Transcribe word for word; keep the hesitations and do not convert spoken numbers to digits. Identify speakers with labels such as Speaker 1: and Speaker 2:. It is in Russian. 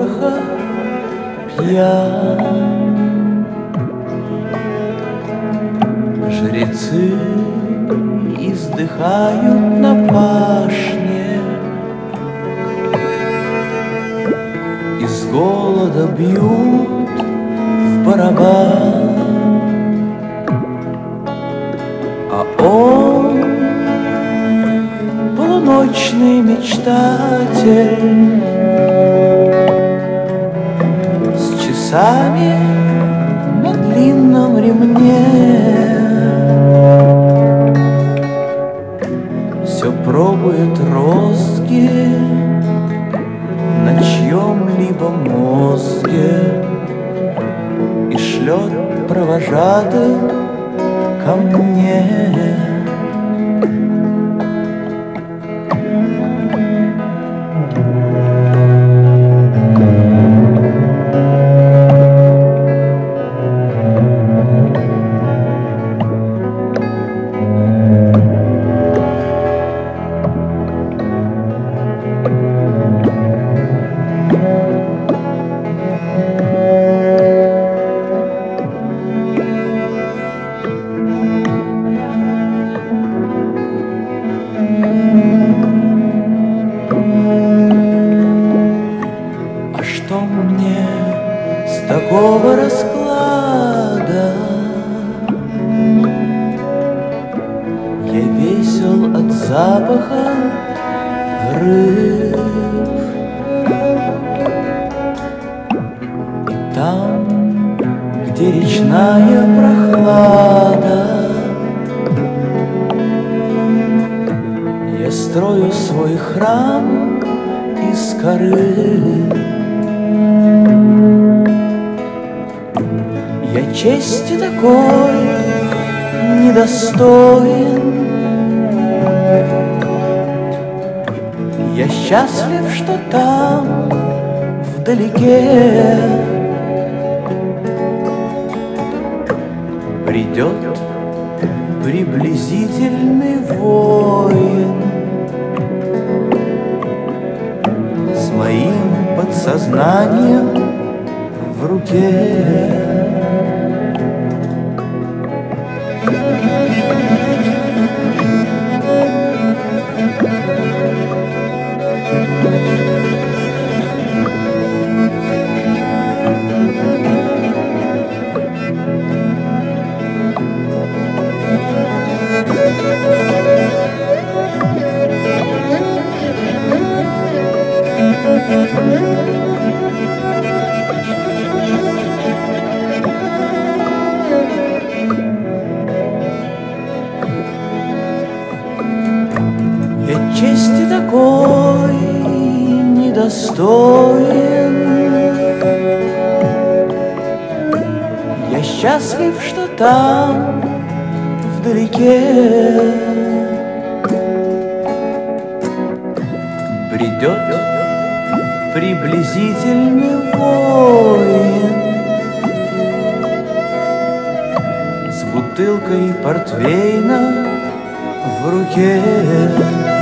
Speaker 1: пороха пьян. Жрецы издыхают на пашне, из голода бьют в барабан, а он полуночный мечтатель с часами на длинном ремне. Все пробует розги на чьем-либо мозге и шлет провожатых ко мне. А что мне с такого расклада? Я весел от запаха рыб, и там, где речная прохлада, я строю свой храм из коры. Я чести такой недостоин, я счастлив, что там вдалеке придет приблизительный воин с моим подсознанием в руке. Я чести такой недостоин, я счастлив, что там вдалеке придет приблизительный воин с бутылкой портвейна в руке.